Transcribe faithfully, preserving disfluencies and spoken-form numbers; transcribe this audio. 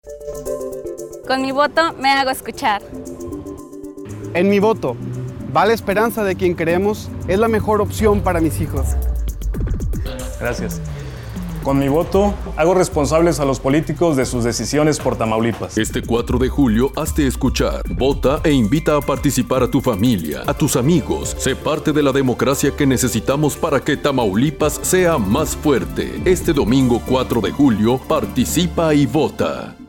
Con mi voto me hago escuchar. En mi voto va la esperanza de quien creemos es la mejor opción para mis hijos. Gracias. Con mi voto, hago responsables a los políticos de sus decisiones por Tamaulipas. Este cuatro de julio, hazte escuchar. Vota e invita a participar a tu familia, a tus amigos. Sé parte de la democracia que necesitamos para que Tamaulipas sea más fuerte. Este domingo cuatro de julio, participa y vota.